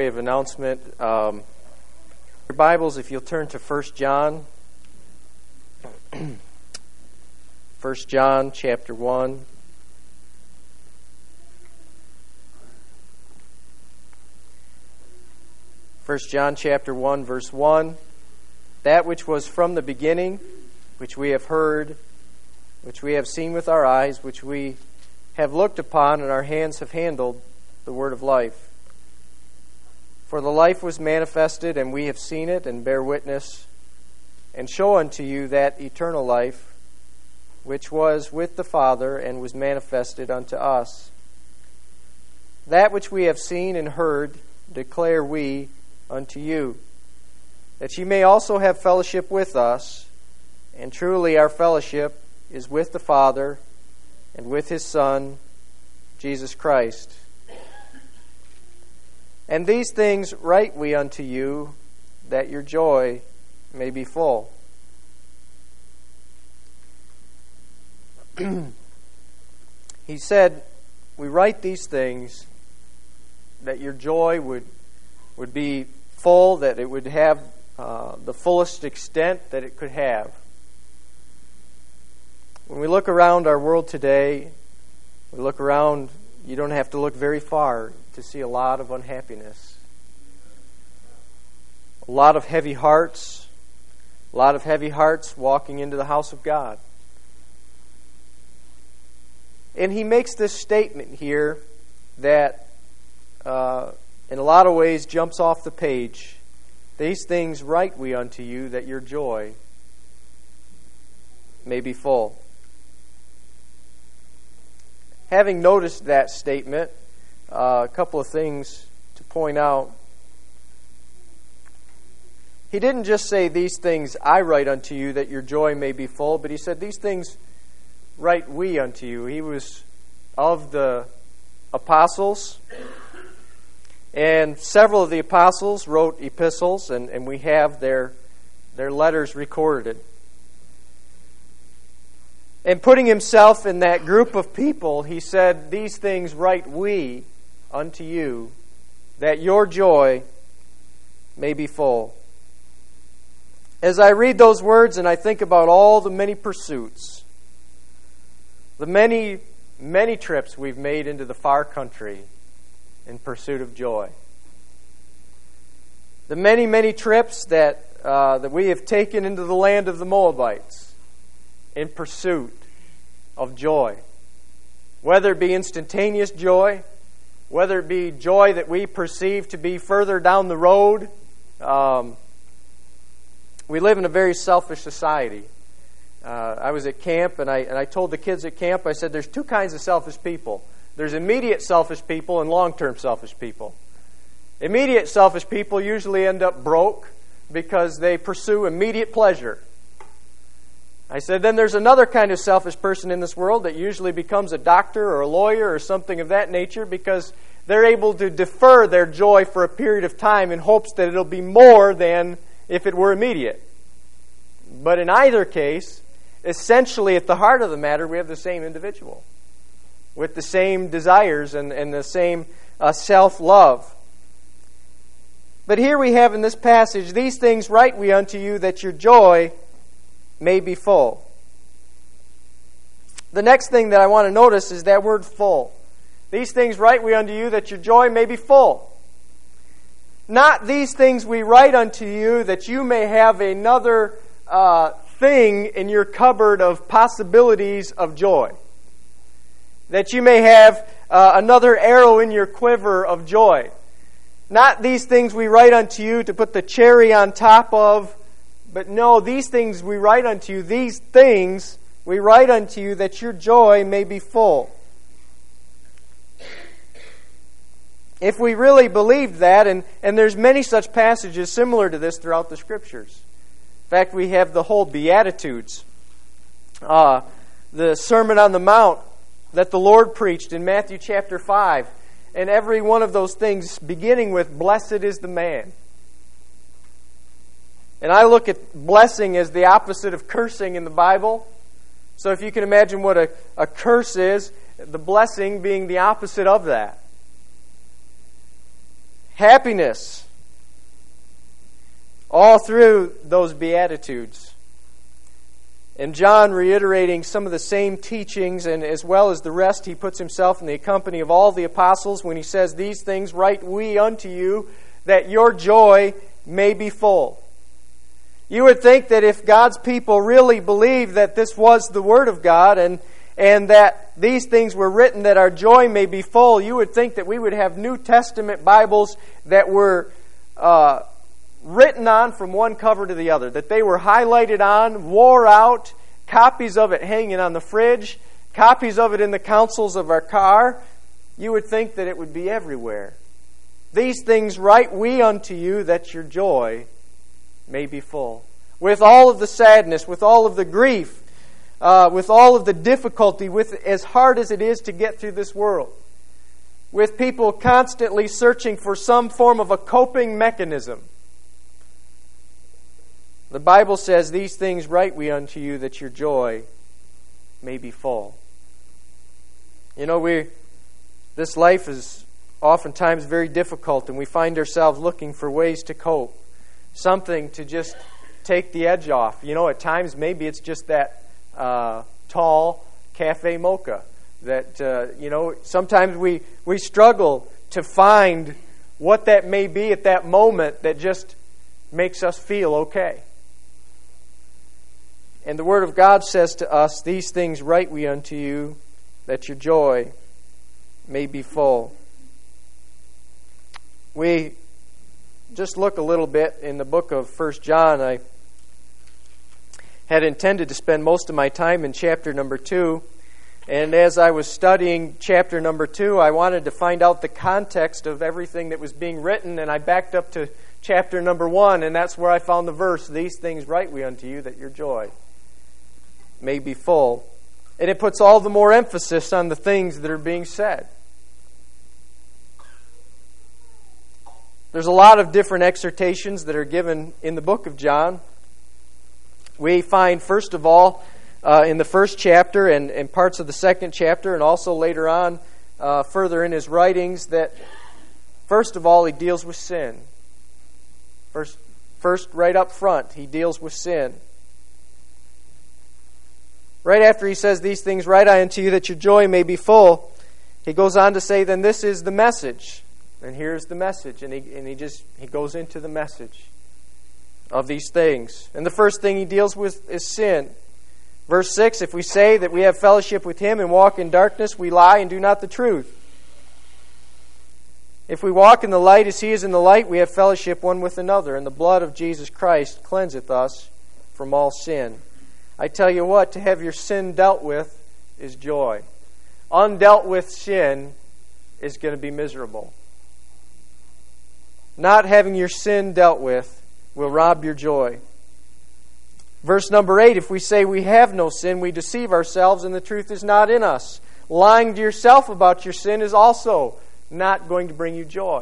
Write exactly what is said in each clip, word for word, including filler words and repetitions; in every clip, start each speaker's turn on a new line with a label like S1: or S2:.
S1: way of announcement, um, your Bibles, if you'll turn to First John, First John chapter one. First John chapter one, verse one. That which was from the beginning, which we have heard, which we have seen with our eyes, which we have looked upon, and our hands have handled, the word of life. For the life was manifested, and we have seen it, and bear witness, and show unto you that eternal life, which was with the Father, and was manifested unto us. That which we have seen and heard declare we unto you, that ye may also have fellowship with us. And truly our fellowship is with the Father and with His Son, Jesus Christ. And these things write we unto you, that your joy may be full. He said, we write these things that your joy would, would be full, that it would have uh, the fullest extent that it could have. When we look around our world today, we look around, you don't have to look very far to see a lot of unhappiness. A lot of heavy hearts, a lot of heavy hearts walking into the house of God. And he makes this statement here that uh, in a lot of ways jumps off the page. These things write we unto you, that your joy may be full. Having noticed that statement, uh, a couple of things to point out. He didn't just say, these things I write unto you, that your joy may be full, but he said, these things write we unto you. He was of the apostles, and several of the apostles wrote epistles, and, and we have their, their letters recorded. And putting himself in that group of people, he said, these things write we unto you, that your joy may be full. As I read those words and I think about all the many pursuits, the many, many trips we've made into the far country in pursuit of joy, the many, many trips that uh, that we have taken into the land of the Moabites in pursuit of joy, whether it be instantaneous joy, whether it be joy that we perceive to be further down the road. Um, we live in a very selfish society. Uh, I was at camp, and I and I told the kids at camp, I said, there's two kinds of selfish people. There's immediate selfish people and long-term selfish people. Immediate selfish people usually end up broke because they pursue immediate pleasure. I said, then there's another kind of selfish person in this world that usually becomes a doctor or a lawyer or something of that nature because they're able to defer their joy for a period of time in hopes that it'll be more than if it were immediate. But in either case, essentially at the heart of the matter, we have the same individual with the same desires and, and the same uh, self-love. But here we have in this passage, these things write we unto you, that your joy may be full. The next thing that I want to notice is that word full. These things write we unto you, that your joy may be full. Not these things we write unto you, that you may have another uh, thing in your cupboard of possibilities of joy. That you may have uh, another arrow in your quiver of joy. Not these things we write unto you to put the cherry on top of, but no, these things we write unto you, these things we write unto you, that your joy may be full. If we really believed that, and, and there's many such passages similar to this throughout the Scriptures. In fact, we have the whole Beatitudes. Uh, the Sermon on the Mount that the Lord preached in Matthew chapter five. And every one of those things beginning with, blessed is the man. And I look at blessing as the opposite of cursing in the Bible. So if you can imagine what a, a curse is, the blessing being the opposite of that. happiness, all through those Beatitudes. And John, reiterating some of the same teachings, and as well as the rest, he puts himself in the company of all the apostles when he says, "These things write we unto you, that your joy may be full." You would think that if God's people really believed that this was the Word of God, and, and that these things were written that our joy may be full, you would think that we would have New Testament Bibles that were uh, written on from one cover to the other, that they were highlighted on, wore out, copies of it hanging on the fridge, copies of it in the consoles of our car. You would think that it would be everywhere. "These things write we unto you, that your joy may be full." With all of the sadness, with all of the grief, uh, with all of the difficulty, with as hard as it is to get through this world, with people constantly searching for some form of a coping mechanism, the Bible says, "These things write we unto you, that your joy may be full." You know, we this life is oftentimes very difficult, and we find ourselves looking for ways to cope, something to just take the edge off. You know, at times maybe it's just that uh, tall cafe mocha that, uh, you know, sometimes we, we struggle to find what that may be at that moment that just makes us feel okay. And the Word of God says to us, "These things write we unto you, that your joy may be full." We just look a little bit in the book of First John. I had intended to spend most of my time in chapter number two. And as I was studying chapter number two, I wanted to find out the context of everything that was being written. And I backed up to chapter number one, and that's where I found the verse, "These things write we unto you, that your joy may be full." And it puts all the more emphasis on the things that are being said. There's a lot of different exhortations that are given in the book of John. We find, first of all, uh, in the first chapter and, and parts of the second chapter, and also later on, uh, further in his writings, that first of all, he deals with sin. First, first, right up front, he deals with sin. Right after he says, "These things write I unto you, that your joy may be full," he goes on to say, "Then this is the message." And here's the message. And he and he just he goes into the message of these things. And the first thing he deals with is sin. Verse six, "If we say that we have fellowship with him and walk in darkness, we lie and do not the truth. If we walk in the light as he is in the light, we have fellowship one with another, and the blood of Jesus Christ cleanseth us from all sin." I tell you what, to have your sin dealt with is joy. Undealt with sin is going to be miserable. Not having your sin dealt with will rob your joy. Verse number eight, "If we say we have no sin, we deceive ourselves, and the truth is not in us." Lying to yourself about your sin is also not going to bring you joy.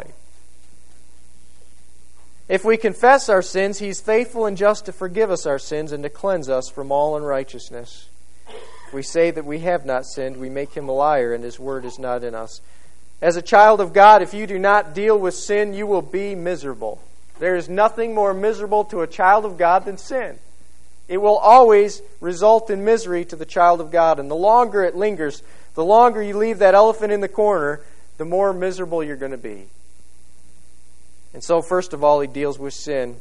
S1: "If we confess our sins, He's faithful and just to forgive us our sins and to cleanse us from all unrighteousness. If we say that we have not sinned, we make Him a liar, and His word is not in us." As a child of God, if you do not deal with sin, you will be miserable. There is nothing more miserable to a child of God than sin. It will always result in misery to the child of God. And the longer it lingers, the longer you leave that elephant in the corner, the more miserable you're going to be. And so, first of all, he deals with sin.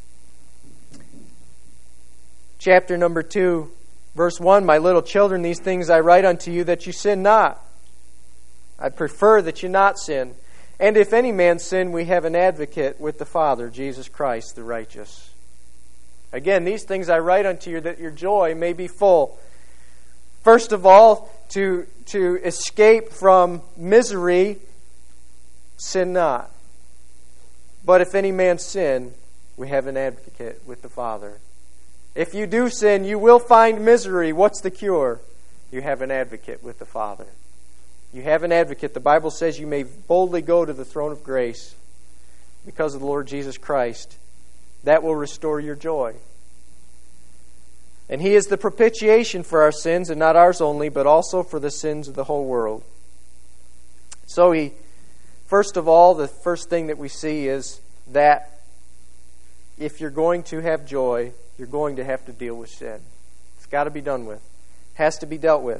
S1: Chapter number two, verse one, "My little children, these things I write unto you, that you sin not. I prefer that you not sin. And if any man sin, we have an advocate with the Father, Jesus Christ the righteous." Again, "These things I write unto you, that your joy may be full." First of all, to, to escape from misery, sin not. "But if any man sin, we have an advocate with the Father." If you do sin, you will find misery. What's the cure? You have an advocate with the Father. You have an advocate. The Bible says you may boldly go to the throne of grace because of the Lord Jesus Christ. That will restore your joy. And He is the propitiation for our sins, and not ours only, but also for the sins of the whole world. So he First of all, the first thing that we see is that if you're going to have joy, you're going to have to deal with sin. It's got to be done with. It has to be dealt with.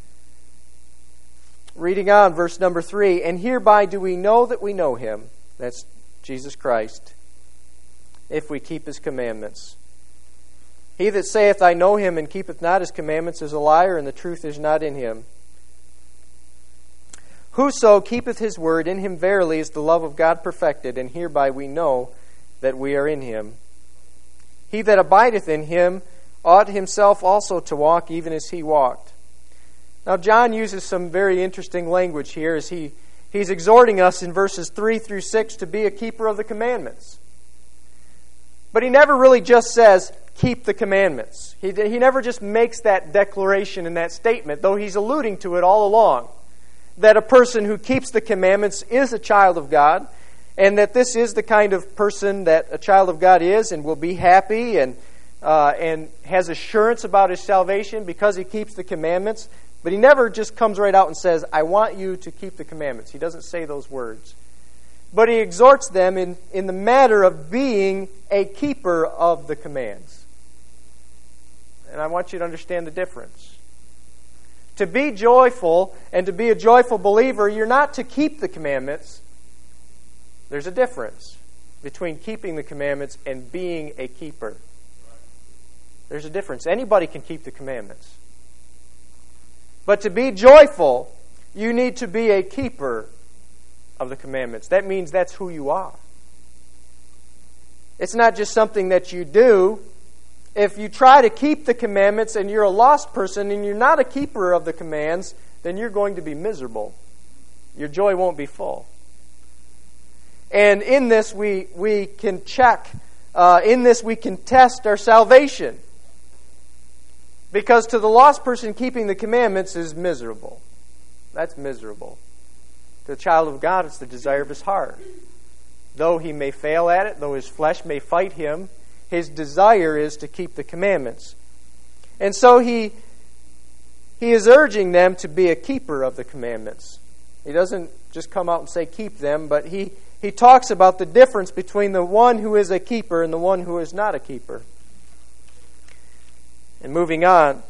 S1: Reading on, verse number three, and hereby do we know that we know Him, that's Jesus Christ, if we keep His commandments. He that saith, I know Him, and keepeth not His commandments is a liar, and the truth is not in him. Whoso keepeth His word, in him verily is the love of God perfected, and hereby we know that we are in Him. He that abideth in Him ought himself also to walk even as He walked. Now, John uses some very interesting language here as he, he's exhorting us in verses three through six to be a keeper of the commandments. But he never really just says, keep the commandments. He, he never just makes that declaration and that statement, though he's alluding to it all along, that a person who keeps the commandments is a child of God, and that this is the kind of person that a child of God is and will be happy and, uh, and has assurance about his salvation because he keeps the commandments. But he never just comes right out and says, I want you to keep the commandments. He doesn't say those words. But he exhorts them in, in the matter of being a keeper of the commands. And I want you to understand the difference. To be joyful and to be a joyful believer, you're not to keep the commandments. There's a difference between keeping the commandments and being a keeper. There's a difference. Anybody can keep the commandments. But to be joyful, you need to be a keeper of the commandments. That means that's who you are. It's not just something that you do. If you try to keep the commandments and you're a lost person and you're not a keeper of the commands, then you're going to be miserable. Your joy won't be full. And in this we, we can check, uh, in this we can test our salvation. Because to the lost person, keeping the commandments is miserable. That's miserable. To the child of God, it's the desire of his heart. Though he may fail at it, though his flesh may fight him, his desire is to keep the commandments. And so he, he is urging them to be a keeper of the commandments. He doesn't just come out and say keep them, but he, he talks about the difference between the one who is a keeper and the one who is not a keeper. And moving on,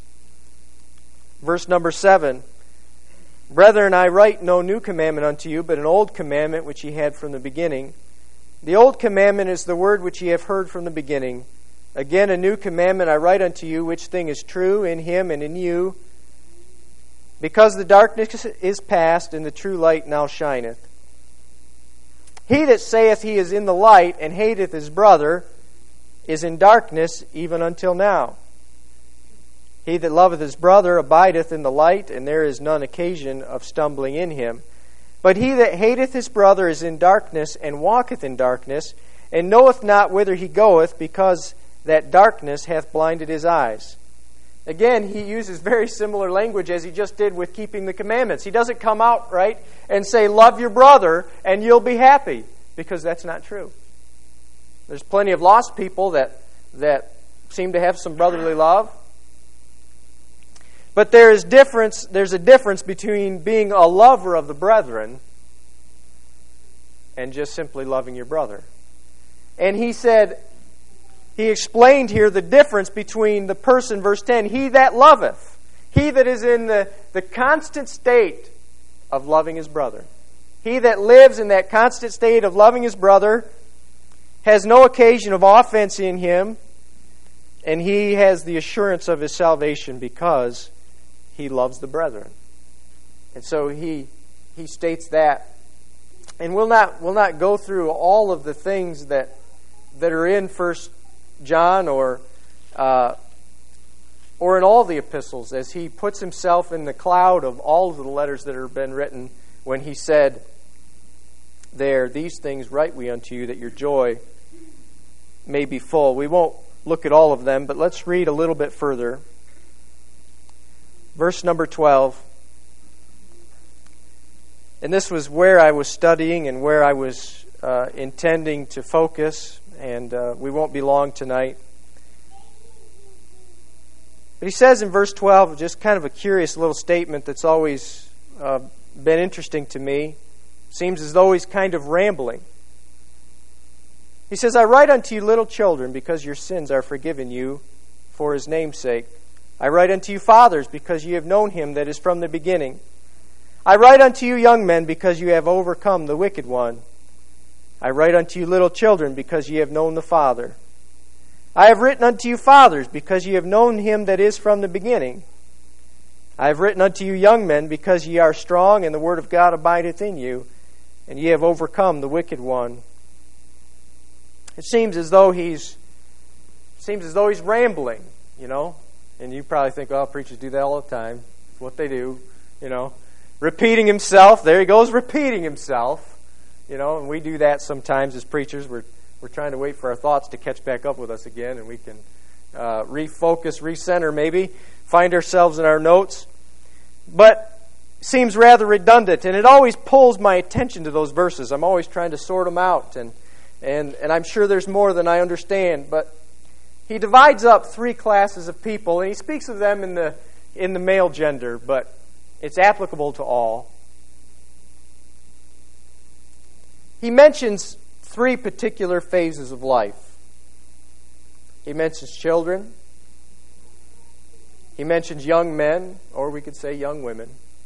S1: verse number seven. Brethren, I write no new commandment unto you, but an old commandment which ye had from the beginning. The old commandment is the word which ye have heard from the beginning. Again, a new commandment I write unto you, which thing is true in him and in you, because the darkness is past, and the true light now shineth. He that saith he is in the light, and hateth his brother, is in darkness even until now. He that loveth his brother abideth in the light, and there is none occasion of stumbling in him. But he that hateth his brother is in darkness, and walketh in darkness, and knoweth not whither he goeth, because that darkness hath blinded his eyes. Again, he uses very similar language as he just did with keeping the commandments. He doesn't come out, right, and say, love your brother, and you'll be happy, because that's not true. There's plenty of lost people that, that seem to have some brotherly love. But there is difference. There's a difference between being a lover of the brethren and just simply loving your brother. And he said, he explained here the difference between the person, verse ten, he that loveth, he that is in the, the constant state of loving his brother. He that lives in that constant state of loving his brother has no occasion of offense in him, and he has the assurance of his salvation because he loves the brethren. And so he he states that. And we'll not we'll not go through all of the things that that are in First John or uh, or in all the epistles, as he puts himself in the cloud of all of the letters that have been written when he said there, these things write we unto you, that your joy may be full. We won't look at all of them, but let's read a little bit further. Verse number twelve. And this was where I was studying and where I was uh, intending to focus, and uh, we won't be long tonight. But he says in verse twelve, just kind of a curious little statement that's always uh, been interesting to me. Seems as though he's kind of rambling. He says, I write unto you, little children, because your sins are forgiven you for his name's sake. I write unto you, fathers, because ye have known him that is from the beginning. I write unto you, young men, because you have overcome the wicked one. I write unto you, little children, because ye have known the Father. I have written unto you, fathers, because ye have known him that is from the beginning. I have written unto you, young men, because ye are strong, and the word of God abideth in you, and ye have overcome the wicked one. It seems as though he's seems as though he's rambling, you know. And you probably think, well, preachers do that all the time. It's what they do, you know. Repeating himself. There he goes, repeating himself. You know, and we do that sometimes as preachers. We're we're trying to wait for our thoughts to catch back up with us again, and we can uh, refocus, recenter maybe, find ourselves in our notes. But seems rather redundant, and it always pulls my attention to those verses. I'm always trying to sort them out, and And and I'm sure there's more than I understand, but he divides up three classes of people, and he speaks of them in the in the male gender, but it's applicable to all. He mentions three particular phases of life. He mentions children. He mentions young men, or we could say young women.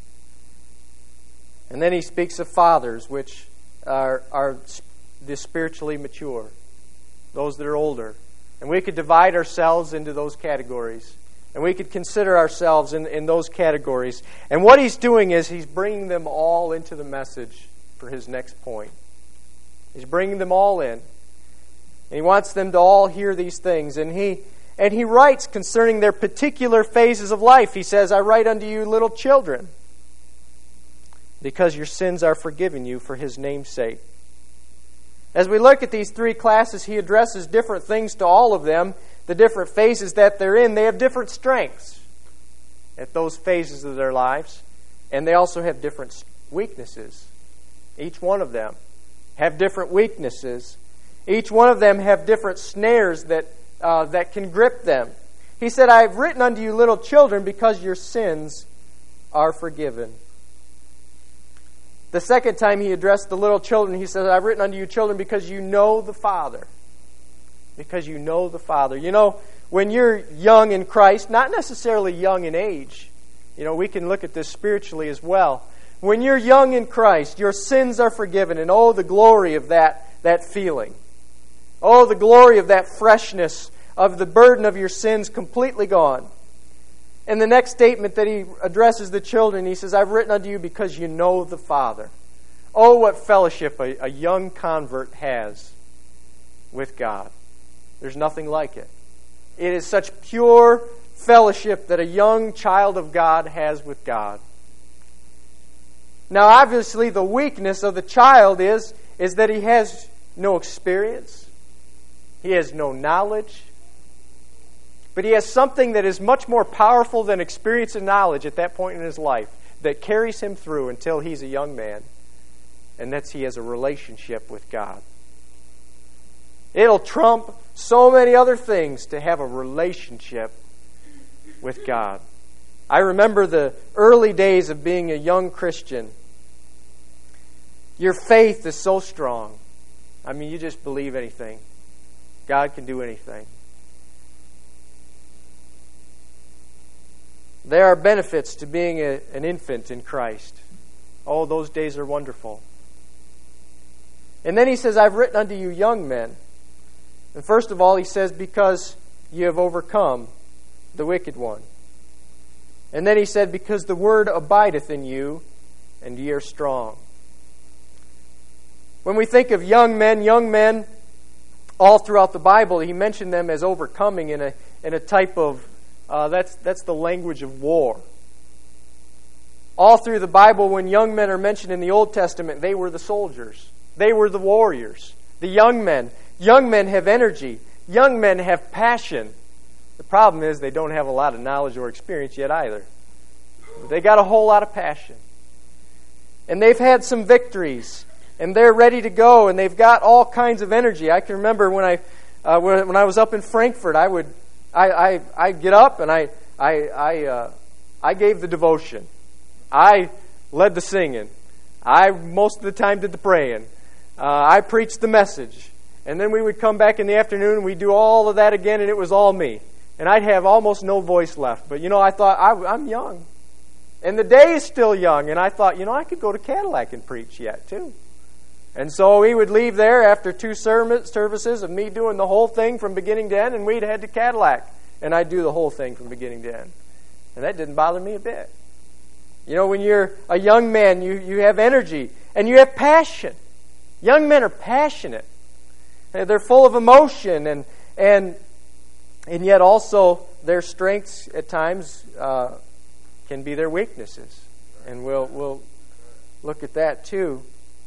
S1: And then he speaks of fathers, which are are the spiritually mature, those that are older. And we could divide ourselves into those categories. And we could consider ourselves in, in those categories. And what he's doing is he's bringing them all into the message for his next point. He's bringing them all in. And he wants them to all hear these things. And he and he writes concerning their particular phases of life. He says, I write unto you, little children, because your sins are forgiven you for his name's sake. As we look at these three classes, he addresses different things to all of them, the different phases that they're in. They have different strengths at those phases of their lives, and they also have different weaknesses. Each one of them have different weaknesses. Each one of them have different snares that uh, that can grip them. He said, I have written unto you, little children, because your sins are forgiven. The second time he addressed the little children, he says, I've written unto you, children, because you know the Father. Because you know the Father. You know, when you're young in Christ, not necessarily young in age, you know, we can look at this spiritually as well. When you're young in Christ, your sins are forgiven, and oh, the glory of that, that feeling. Oh, the glory of that freshness of the burden of your sins completely gone. And the next statement that he addresses the children, he says, I've written unto you because you know the Father. Oh, what fellowship a, a young convert has with God. There's nothing like it. It is such pure fellowship that a young child of God has with God. Now, obviously, the weakness of the child is, is that he has no experience. He has no knowledge. But he has something that is much more powerful than experience and knowledge at that point in his life that carries him through until he's a young man. And that's he has a relationship with God. It'll trump so many other things to have a relationship with God. I remember the early days of being a young Christian. Your faith is so strong. I mean, you just believe anything. God can do anything. There are benefits to being a, an infant in Christ. Oh, those days are wonderful. And then he says, I've written unto you, young men. And first of all, he says, because you have overcome the wicked one. And then he said, because the word abideth in you, and ye are strong. When we think of young men, young men, all throughout the Bible, he mentioned them as overcoming in a in a type of Uh, that's that's the language of war. All through the Bible, when young men are mentioned in the Old Testament, they were the soldiers. They were the warriors. The young men. Young men have energy. Young men have passion. The problem is they don't have a lot of knowledge or experience yet either. But they got a whole lot of passion. And they've had some victories. And they're ready to go. And they've got all kinds of energy. I can remember when I uh, when, when I was up in Frankfurt, I would I, I, I get up and I I I, uh, I gave the devotion. I led the singing. I, most of the time, did the praying. Uh, I preached the message. And then we would come back in the afternoon and we'd do all of that again, and it was all me. And I'd have almost no voice left. But, you know, I thought, I, I'm young. And the day is still young. And I thought, you know, I could go to Cadillac and preach yet, too. And so we would leave there after two services of me doing the whole thing from beginning to end, and we'd head to Cadillac. And I'd do the whole thing from beginning to end. And that didn't bother me a bit. You know, when you're a young man, you, you have energy and you have passion. Young men are passionate. They're full of emotion, and and and yet also their strengths at times uh, can be their weaknesses. And we'll we'll look at that too.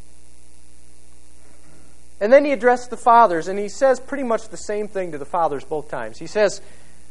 S1: And then he addressed the fathers, and he says pretty much the same thing to the fathers both times. He says,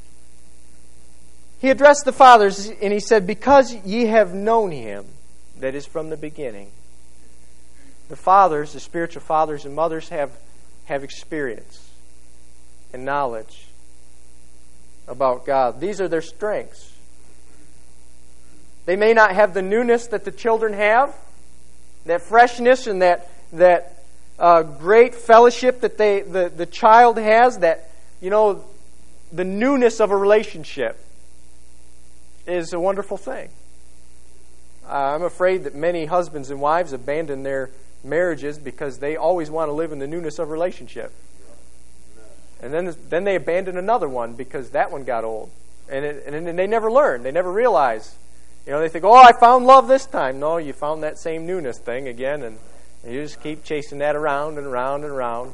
S1: he addressed the fathers, and he said, because ye have known him that is from the beginning. The fathers, the spiritual fathers and mothers, have, have experience and knowledge about God. These are their strengths. They may not have the newness that the children have, that freshness and that that uh, great fellowship that they the, the child has, that, you know, the newness of a relationship is a wonderful thing. Uh, I'm afraid that many husbands and wives abandon their marriages because they always want to live in the newness of relationship. And then then they abandon another one because that one got old. And, it, and they never learn. They never realize. You know, they think, oh, I found love this time. No, you found that same newness thing again, and, and you just keep chasing that around and around and around.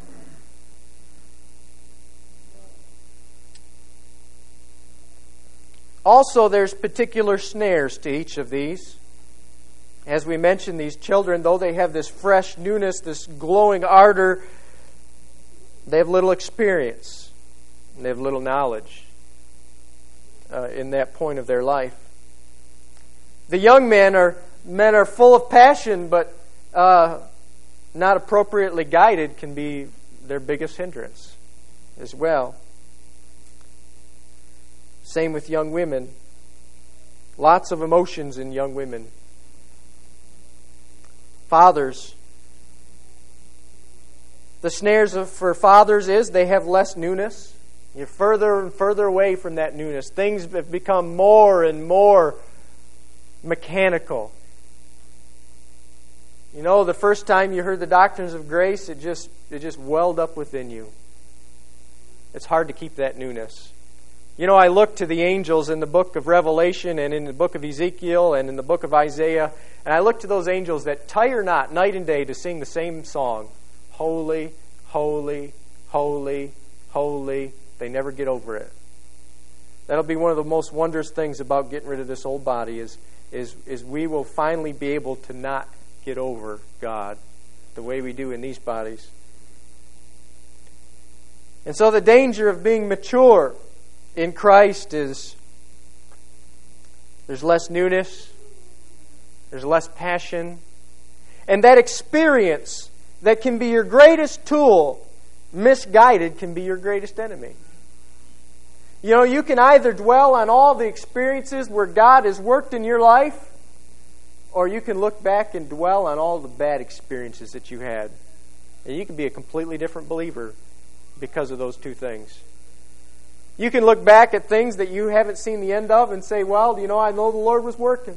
S1: Also, there's particular snares to each of these. As we mentioned, these children, though they have this fresh newness, this glowing ardor, they have little experience. And they have little knowledge uh, in that point of their life. The young men are men are full of passion, but uh, not appropriately guided can be their biggest hindrance as well. Same with young women. Lots of emotions in young women. Fathers. The snares of, for fathers is they have less newness. You're further and further away from that newness. Things have become more and more mechanical. You know, the first time you heard the doctrines of grace, it just it just welled up within you. It's hard to keep that newness. You know, I look to the angels in the book of Revelation and in the book of Ezekiel and in the book of Isaiah, and I look to those angels that tire not night and day to sing the same song. Holy, holy, holy, holy. They never get over it. That'll be one of the most wondrous things about getting rid of this old body is, is, is we will finally be able to not get over God the way we do in these bodies. And so the danger of being mature in Christ is there's less newness, there's less passion, and that experience that can be your greatest tool, misguided, can be your greatest enemy. You know, you can either dwell on all the experiences where God has worked in your life, or you can look back and dwell on all the bad experiences that you had. And you can be a completely different believer because of those two things. You can look back at things that you haven't seen the end of and say, well, you know, I know the Lord was working.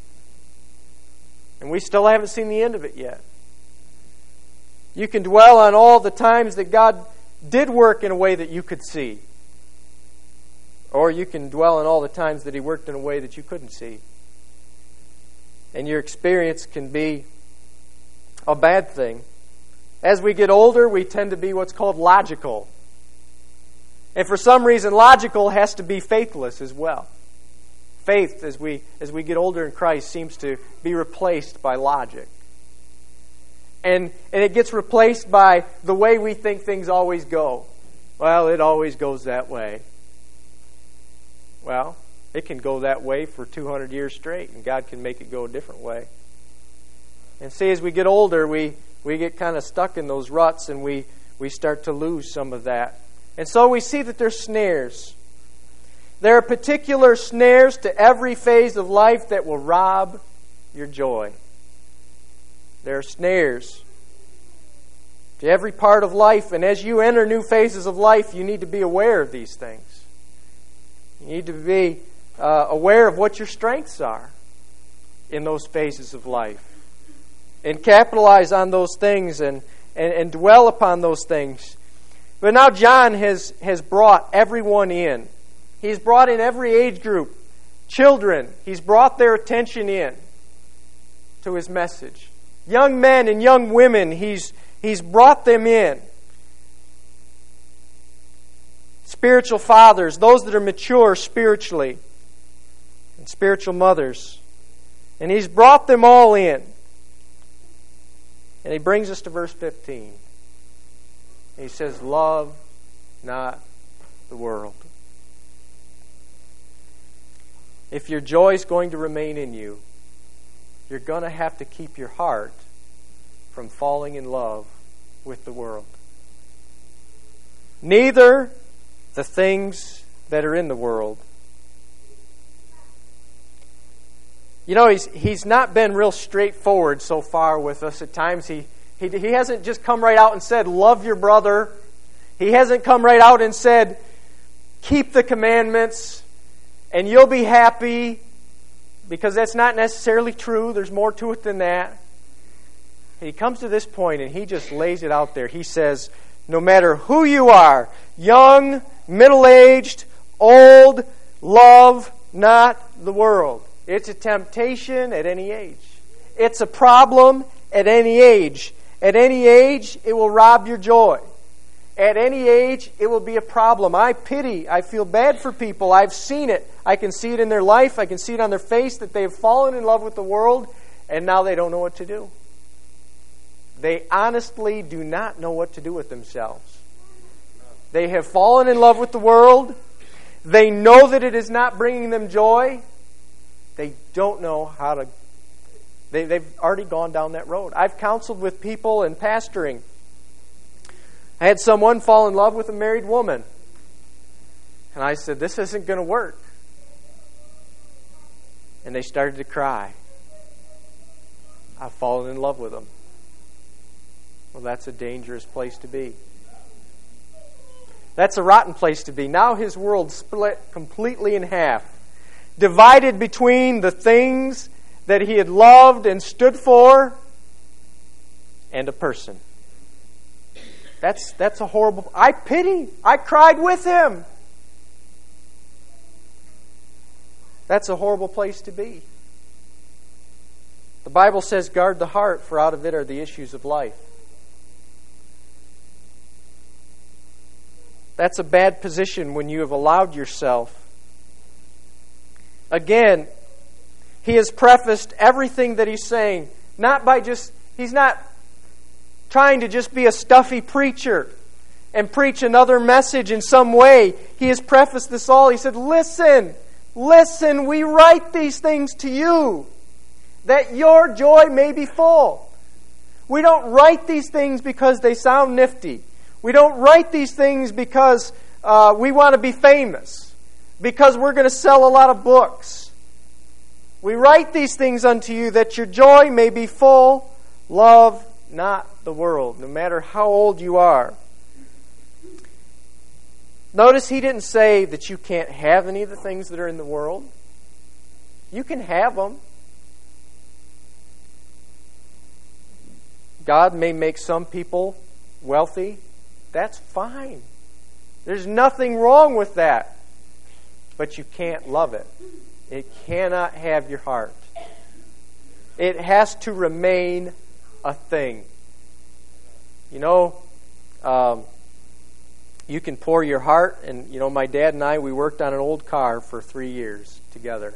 S1: And we still haven't seen the end of it yet. You can dwell on all the times that God did work in a way that you could see. Or you can dwell on all the times that He worked in a way that you couldn't see. And your experience can be a bad thing. As we get older, we tend to be what's called logical. And for some reason, logical has to be faithless as well. Faith, as we as we get older in Christ, seems to be replaced by logic. And, and it gets replaced by the way we think things always go. Well, it always goes that way. Well, it can go that way for two hundred years straight, and God can make it go a different way. And see, as we get older, we, we get kind of stuck in those ruts, and we, we start to lose some of that. And so we see that there's snares. There are particular snares to every phase of life that will rob your joy. There are snares to every part of life, and as you enter new phases of life, you need to be aware of these things. You need to be uh, aware of what your strengths are in those phases of life, and capitalize on those things and, and, and dwell upon those things. But now John has, has brought everyone in. He's brought in every age group. Children, he's brought their attention in to his message. Young men and young women, he's, he's brought them in. Spiritual fathers, those that are mature spiritually, and spiritual mothers. And he's brought them all in. And he brings us to verse fifteen. He says, love not the world. If your joy is going to remain in you, you're going to have to keep your heart from falling in love with the world. Neither the things that are in the world. You know, he's he's not been real straightforward so far with us at times. He, he, he hasn't just come right out and said, love your brother. He hasn't come right out and said, keep the commandments and you'll be happy, because that's not necessarily true. There's more to it than that. He comes to this point and he just lays it out there. He says, no matter who you are, young, middle-aged, old, love not the world. It's a temptation at any age. It's a problem at any age. At any age, it will rob your joy. At any age, it will be a problem. I pity, I feel bad for people. I've seen it. I can see it in their life. I can see it on their face that they've fallen in love with the world, and now they don't know what to do. They honestly do not know what to do with themselves. They have fallen in love with the world. They know that it is not bringing them joy. They don't know how to... They, they've already gone down that road. I've counseled with people in pastoring. I had someone fall in love with a married woman. And I said, this isn't going to work. And they started to cry. I've fallen in love with them. Well, that's a dangerous place to be. That's a rotten place to be. Now his world split completely in half. Divided between the things that he had loved and stood for and a person. That's that's a horrible... I pity. I cried with him. That's a horrible place to be. The Bible says, guard the heart, for out of it are the issues of life. That's a bad position when you have allowed yourself. Again, he has prefaced everything that he's saying, not by just... He's not trying to just be a stuffy preacher and preach another message in some way. He has prefaced this all. He said, listen, listen, we write these things to you, that your joy may be full. We don't write these things because they sound nifty. We don't write these things because uh, we want to be famous, because we're going to sell a lot of books. We write these things unto you that your joy may be full. Love not the world, no matter how old you are. Notice he didn't say that you can't have any of the things that are in the world. You can have them. God may make some people wealthy. That's fine. There's nothing wrong with that. But you can't love it. It cannot have your heart. It has to remain a thing. You know, um, you can pour your heart, and you know, my dad and I, we worked on an old car for three years together.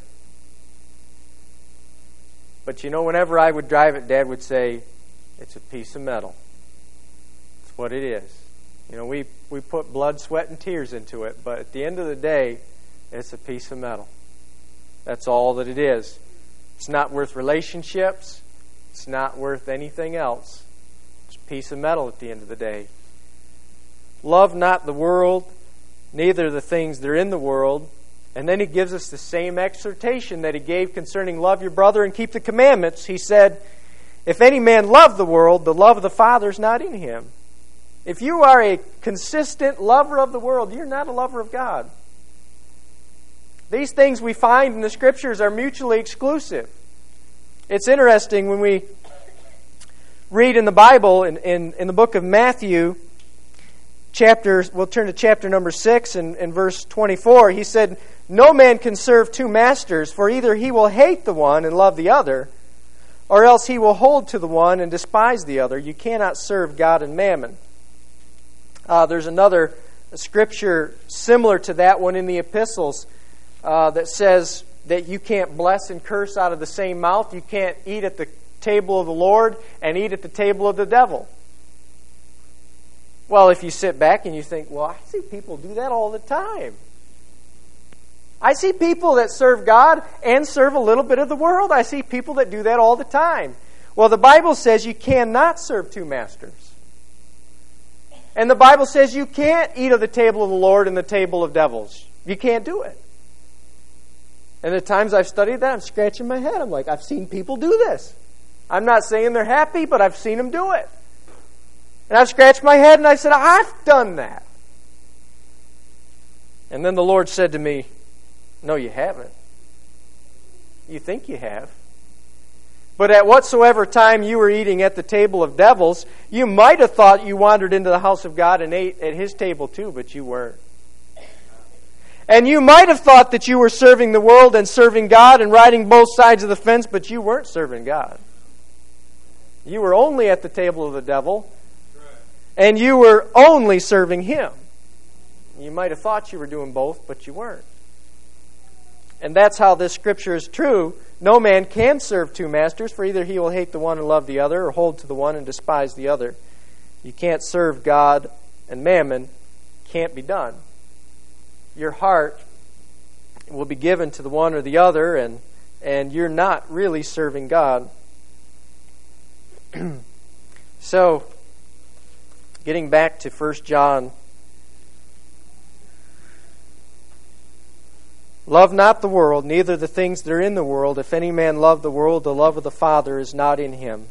S1: But you know, whenever I would drive it, Dad would say, it's a piece of metal. It's what it is. You know, we, we put blood, sweat, and tears into it, but at the end of the day, it's a piece of metal. That's all that it is. It's not worth relationships. It's not worth anything else. It's a piece of metal at the end of the day. Love not the world, neither the things that are in the world. And then he gives us the same exhortation that he gave concerning love your brother and keep the commandments. He said, If any man love the world, the love of the Father is not in him. If you are a consistent lover of the world, you're not a lover of God. These things we find in the Scriptures are mutually exclusive. It's interesting when we read in the Bible, in, in, in the book of Matthew, chapter, we'll turn to chapter number six and, and verse twenty-four. He said, "No man can serve two masters, for either he will hate the one and love the other, or else he will hold to the one and despise the other. You cannot serve God and mammon." Uh, there's another scripture similar to that one in the epistles uh, that says that you can't bless and curse out of the same mouth. You can't eat at the table of the Lord and eat at the table of the devil. Well, if you sit back and you think, well, I see people do that all the time. I see people that serve God and serve a little bit of the world. I see people that do that all the time. Well, the Bible says you cannot serve two masters. And the Bible says you can't eat of the table of the Lord and the table of devils. You can't do it. And the times I've studied that, I'm scratching my head. I'm like, I've seen people do this. I'm not saying they're happy, but I've seen them do it. And I've scratched my head and I said, I've done that. And then the Lord said to me, no, you haven't. You think you have. But at whatsoever time you were eating at the table of devils, you might have thought you wandered into the house of God and ate at His table too, but you weren't. And you might have thought that you were serving the world and serving God and riding both sides of the fence, but you weren't serving God. You were only at the table of the devil, and you were only serving him. You might have thought you were doing both, but you weren't. And that's how this scripture is true. No man can serve two masters, for either he will hate the one and love the other, or hold to the one and despise the other. You can't serve God and mammon. Can't be done. Your heart will be given to the one or the other, and, and you're not really serving God. So, getting back to First John, love not the world, neither the things that are in the world. If any man love the world, the love of the Father is not in him.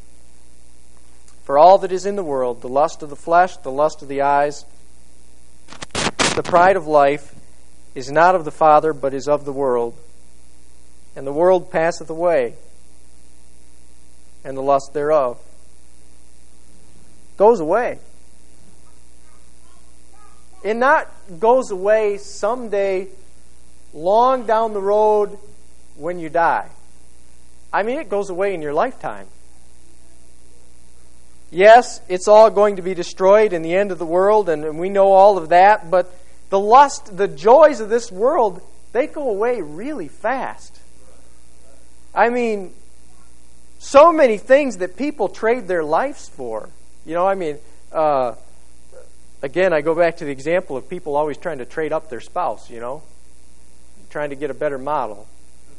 S1: For all that is in the world, the lust of the flesh, the lust of the eyes, the pride of life, is not of the Father, but is of the world. And the world passeth away, and the lust thereof goes away. It not goes away someday long down the road when you die. I mean, it goes away in your lifetime. Yes, it's all going to be destroyed in the end of the world, and we know all of that, but the lust, the joys of this world, they go away really fast. I mean, so many things that people trade their lives for. You know, I mean, uh, again, I go back to the example of people always trying to trade up their spouse, you know, trying to get a better model.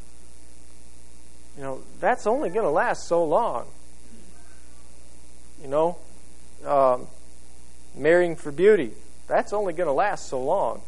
S1: You know, that's only going to last so long. You know, um, marrying for beauty, that's only going to last so long.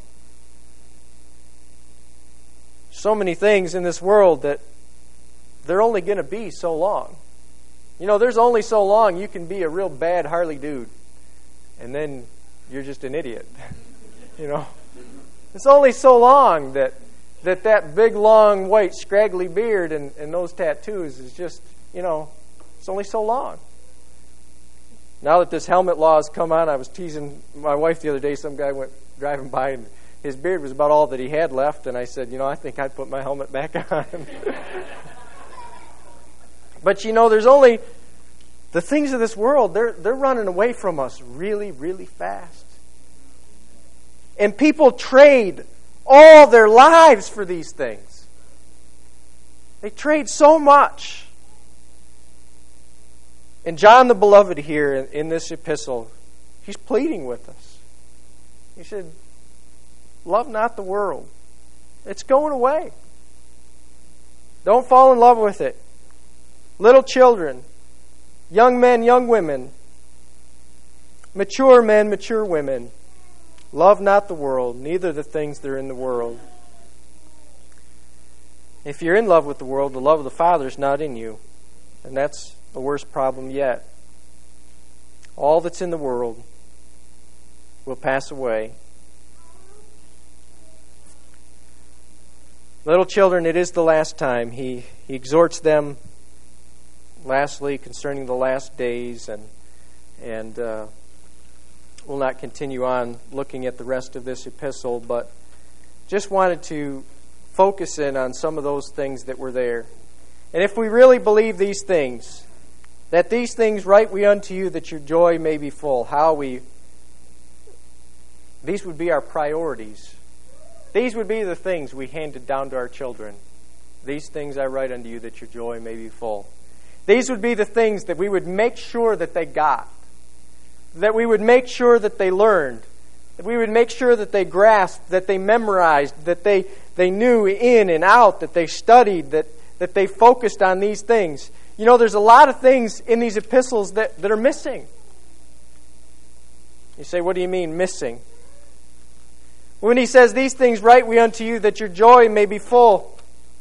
S1: So many things in this world that they're only going to be so long. You know, there's only so long you can be a real bad Harley dude, and then you're just an idiot. You know, it's only so long that that that big, long, white, scraggly beard and, and those tattoos is just, you know, it's only so long. Now that this helmet law has come on, I was teasing my wife the other day. Some guy went driving by, and his beard was about all that he had left, and I said, you know, I think I'd put my helmet back on. But, you know, there's only... The things of this world, they're, they're running away from us really, really fast. And people trade all their lives for these things. They trade so much. And John the Beloved here in, in this epistle, he's pleading with us. He said, love not the world. It's going away. Don't fall in love with it. Little children, young men, young women, mature men, mature women, love not the world, neither the things that are in the world. If you're in love with the world, the love of the Father is not in you. And that's the worst problem yet. All that's in the world will pass away. Little children, it is the last time. He, he exhorts them, lastly, concerning the last days, and and uh, we'll not continue on looking at the rest of this epistle, but just wanted to focus in on some of those things that were there. And if we really believe these things, that these things write we unto you, that your joy may be full, how we, these would be our priorities. These would be the things we handed down to our children. These things I write unto you, that your joy may be full. These would be the things that we would make sure that they got, that we would make sure that they learned, that we would make sure that they grasped, that they memorized, that they, they knew in and out, that they studied, that, that they focused on these things. You know, there's a lot of things in these epistles that, that are missing. You say, what do you mean missing? When he says, these things write we unto you, that your joy may be full,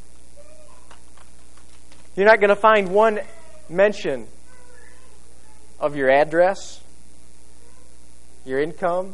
S1: you're not going to find one mention of your address, your income.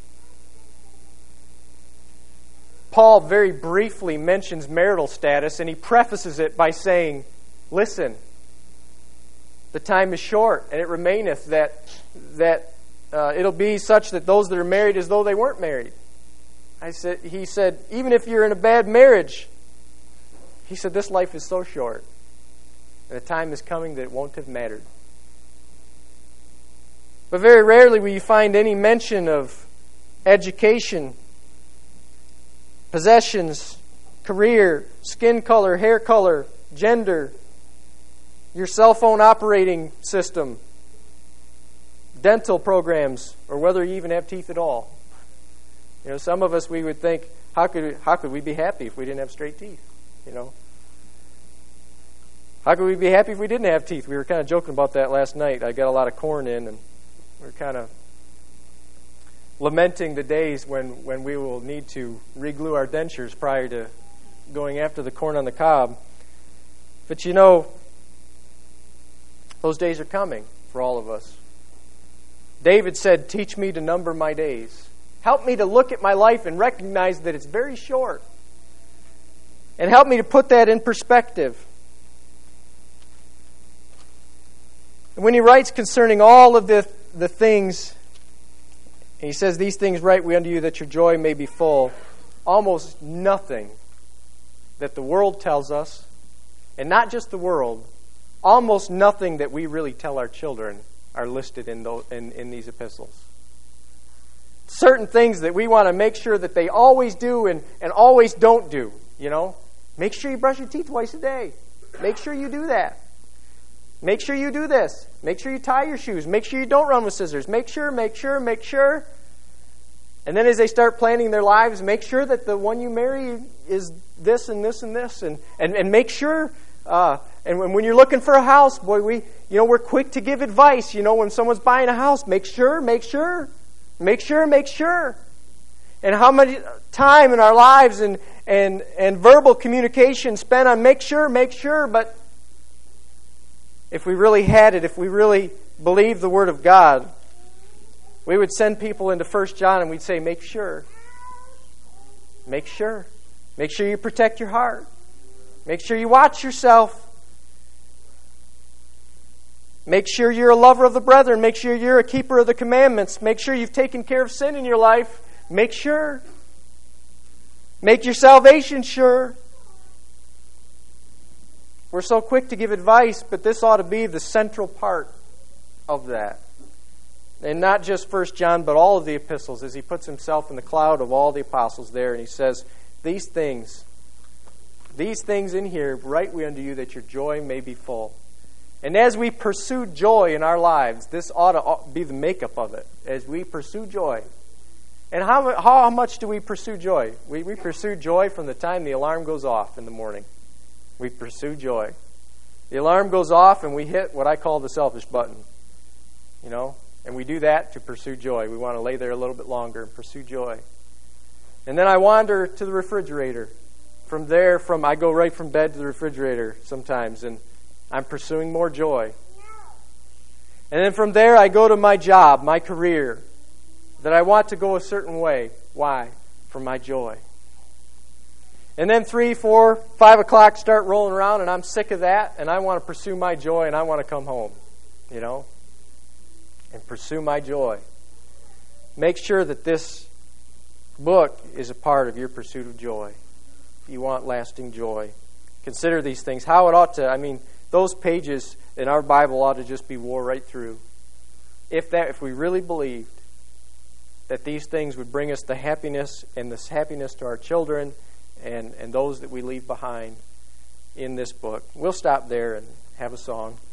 S1: Paul very briefly mentions marital status, and he prefaces it by saying, listen, the time is short, and it remaineth that, that uh, it'll be such that those that are married as though they weren't married. I said, he said, even if you're in a bad marriage, he said, this life is so short. And the time is coming that it won't have mattered. But very rarely will you find any mention of education, possessions, career, skin color, hair color, gender, your cell phone operating system, dental programs, or whether you even have teeth at all. You know, some of us, we would think, how could how could we be happy if we didn't have straight teeth? You know, how could we be happy if we didn't have teeth? We were kind of joking about that last night. I got a lot of corn in, and we were kind of lamenting the days when, when we will need to re-glue our dentures prior to going after the corn on the cob. But you know, those days are coming for all of us. David said, teach me to number my days. Help me to look at my life and recognize that it's very short. And help me to put that in perspective. And when he writes concerning all of the, the things, and he says, these things write we unto you, that your joy may be full, almost nothing that the world tells us, and not just the world, almost nothing that we really tell our children are listed in, those, in, in these epistles. Certain things that we want to make sure that they always do and, and always don't do, you know. Make sure you brush your teeth twice a day. Make sure you do that. Make sure you do this. Make sure you tie your shoes. Make sure you don't run with scissors. Make sure, make sure, make sure. And then as they start planning their lives, make sure that the one you marry is this and this and this. And, and, and make sure, uh, and when you're looking for a house, boy, we, you know, we're quick to give advice. You know, when someone's buying a house, make sure, make sure. Make sure, make sure. And how much time in our lives and, and, and verbal communication spent on make sure, make sure. But if we really had it, if we really believed the Word of God, we would send people into First John and we'd say, make sure. Make sure. Make sure you protect your heart. Make sure you watch yourself. Make sure you're a lover of the brethren. Make sure you're a keeper of the commandments. Make sure you've taken care of sin in your life. Make sure. Make your salvation sure. We're so quick to give advice, but this ought to be the central part of that. And not just First John, but all of the epistles, as he puts himself in the cloud of all the apostles there, and he says, these things, these things in here, write we unto you, that your joy may be full. And as we pursue joy in our lives, this ought to be the makeup of it. As we pursue joy. And how, how much do we pursue joy? We, we pursue joy from the time the alarm goes off in the morning. We pursue joy. The alarm goes off and we hit what I call the selfish button. You know? And we do that to pursue joy. We want to lay there a little bit longer and pursue joy. And then I wander to the refrigerator. From there, from I go right from bed to the refrigerator sometimes, and I'm pursuing more joy. And then from there, I go to my job, my career, that I want to go a certain way. Why? For my joy. And then three, four, five o'clock start rolling around, and I'm sick of that, and I want to pursue my joy, and I want to come home, you know, and pursue my joy. Make sure that this book is a part of your pursuit of joy. If you want lasting joy, consider these things. How it ought to, I mean, those pages in our Bible ought to just be wore right through. If that, if we really believed that these things would bring us the happiness and this happiness to our children and, and those that we leave behind in this book. We'll stop there and have a song.